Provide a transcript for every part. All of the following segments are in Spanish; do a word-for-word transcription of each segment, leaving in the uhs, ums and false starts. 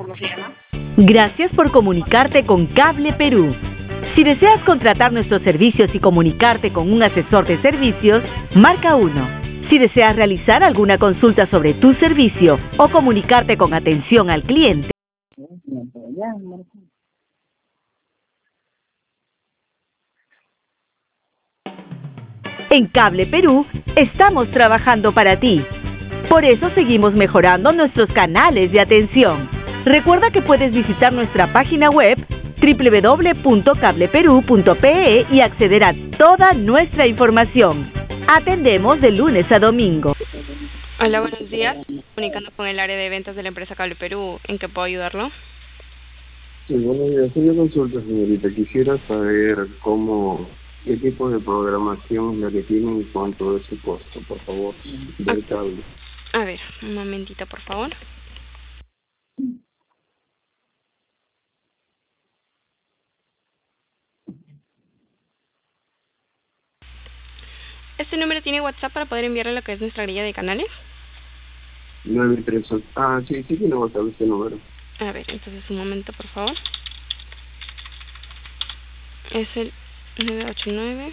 ¿cómo se llama? Gracias por comunicarte con Cable Perú. Si deseas contratar nuestros servicios y comunicarte con un asesor de servicios, marca uno. Si deseas realizar alguna consulta sobre tu servicio o comunicarte con atención al cliente, en Cable Perú estamos trabajando para ti. Por eso seguimos mejorando nuestros canales de atención. Recuerda que puedes visitar nuestra página web doble u doble u doble u punto cable perú punto pe e y acceder a toda nuestra información. Atendemos de lunes a domingo. Hola, buenos días. Comunicando con el área de ventas de la empresa Cable Perú. ¿En qué puedo ayudarlo? Sí, buenos días. Una consulta, señorita. Quisiera saber cómo, qué tipo de programación es la que tienen y cuánto es su costo, por favor, del cable. A ver, un momentito, por favor. ¿Este número tiene WhatsApp para poder enviarle lo que es nuestra grilla de canales? nueve tres ocho. Ah, sí, sí tiene WhatsApp este número. A ver, entonces un momento, por favor. Es el nueve ocho nueve.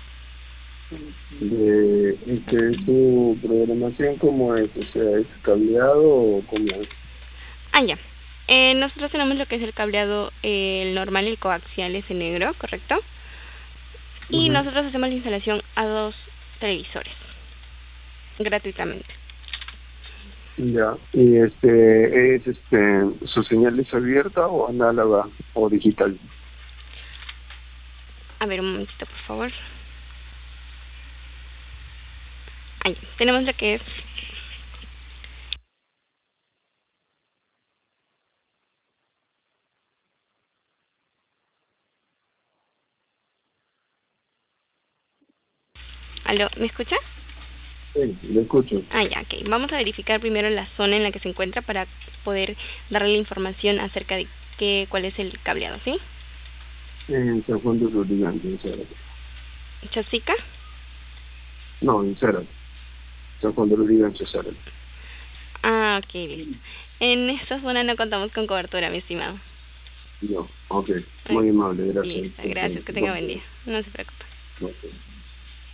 De, este, ¿su programación cómo es? O sea, ¿es cableado o cómo es? Ah, ya. Eh, nosotros tenemos lo que es el cableado, eh, el normal y el coaxial es en negro, ¿correcto? Y Uh-huh. nosotros hacemos la instalación a dos televisores, gratuitamente. Ya, y este, es este, ¿su señal es abierta o análoga o digital? A ver, un momentito, por favor. Ahí, tenemos lo que es ¿Aló? ¿Me escucha? Sí, lo escucho. Ah, ya, ok. Vamos a verificar primero la zona en la que se encuentra para poder darle la información acerca de qué, cuál es el cableado, ¿sí? En San Juan de Lurigancho, en Zárate. ¿Chosica? No, en Zárate. San Juan de Lurigancho, Zárate. Ah, ok, listo. En esta zona no contamos con cobertura, mi estimado. No, ok. Muy amable, gracias. Listo, gracias. Que tenga buen día. No se preocupe. Okay.